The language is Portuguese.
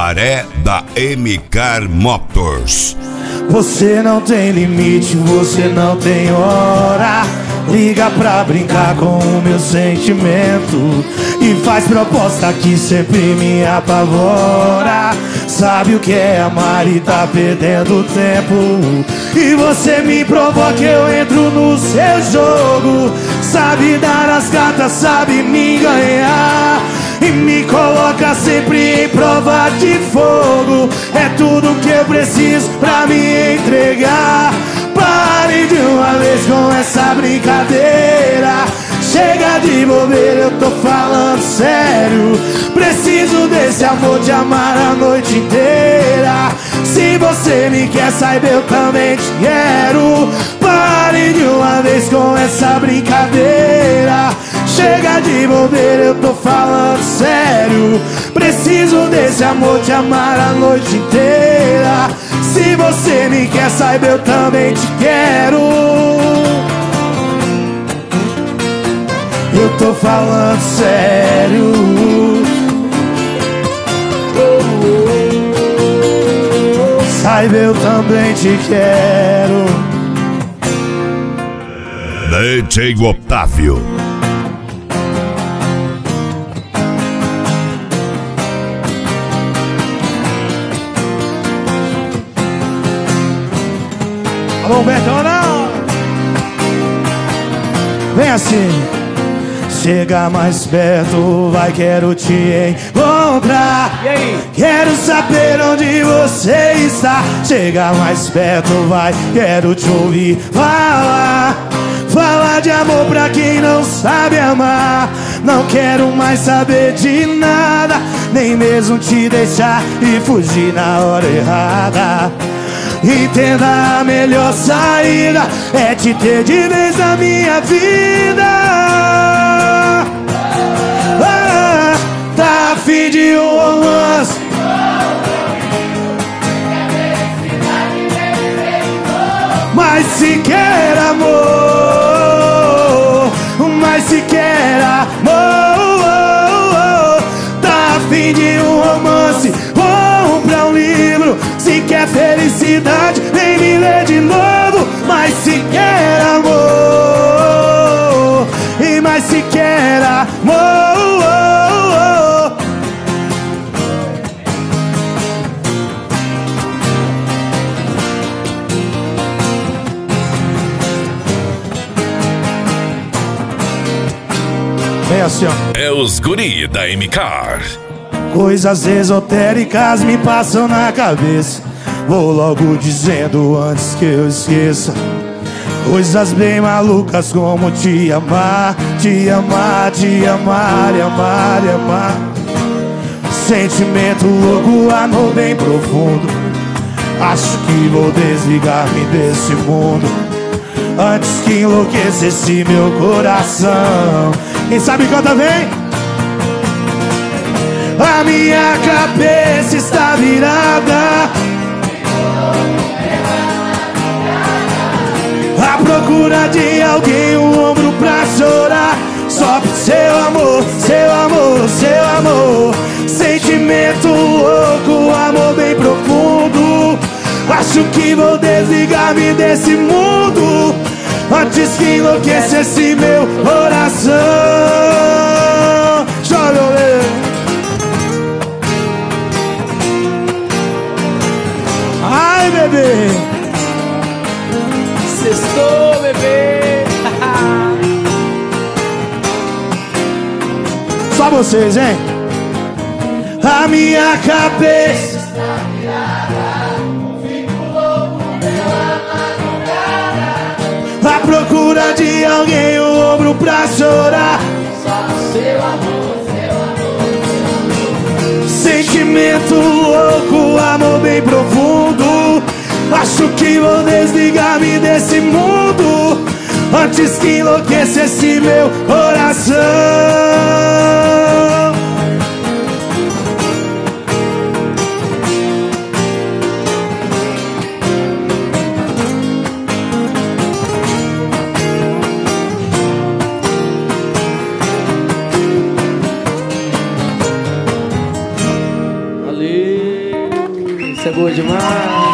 Sumaré da MK Motors. Você não tem limite, você não tem hora. Liga pra brincar com o meu sentimento e faz proposta que sempre me apavora. Sabe o que é amar e tá perdendo tempo. E você me provoca, eu entro no seu jogo. Sabe dar as cartas, sabe me ganhar e me coloca sempre em prova de fogo. É tudo que eu preciso pra me entregar. Pare de uma vez com essa brincadeira. Chega de bobeira, eu tô falando sério. Preciso desse amor, de amar a noite inteira. Se você me quer, saiba, eu também te quero. Pare de uma vez com essa brincadeira. Chega de bobeira, eu tô falando sério. Preciso desse amor, de amar a noite inteira. Se você me quer, saiba, eu também te quero. Eu tô falando sério. Saiba, eu também te quero. DJ Otávio. Alô, Bertona! Vem assim. Chega mais perto, vai, quero te encontrar. E aí? Quero saber onde você está. Chega mais perto, vai, quero te ouvir falar. Falar de amor pra quem não sabe amar. Não quero mais saber de nada, nem mesmo te deixar e fugir na hora errada. Entenda, a melhor saída é te ter de vez na minha vida. Tá a fim de um romance? Mas se quer amor, mas se quer amor, tá a fim de um romance ou pra um livro. Se quer felicidade, vem me ler de novo. Mas se quer amor, e mais se quer amor. Vem assim, ó. É os guri da MK. Coisas esotéricas me passam na cabeça. Vou logo dizendo antes que eu esqueça. Coisas bem malucas como te amar, te amar, te amar, e amar, e amar. Sentimento louco, amor bem profundo. Acho que vou desligar-me desse mundo antes que enlouquecesse meu coração. Quem sabe canta, vem! A minha cabeça está virada à procura de alguém, um ombro pra chorar. Só pro seu amor, seu amor, seu amor. Sentimento louco, amor bem profundo. Acho que vou desligar-me desse mundo antes que enlouquecesse meu coração. Joga o ai, bebê. Sextou, bebê. Só vocês, hein? A minha cabeça está virada, fico louco pela madrugada, à procura de alguém, um ombro pra chorar. Só seu amor, seu amor, seu amor. Sentimento louco, amor bem profundo. Acho que vou desligar-me desse mundo antes que enlouquecesse meu coração. Valeu. Isso é boa demais.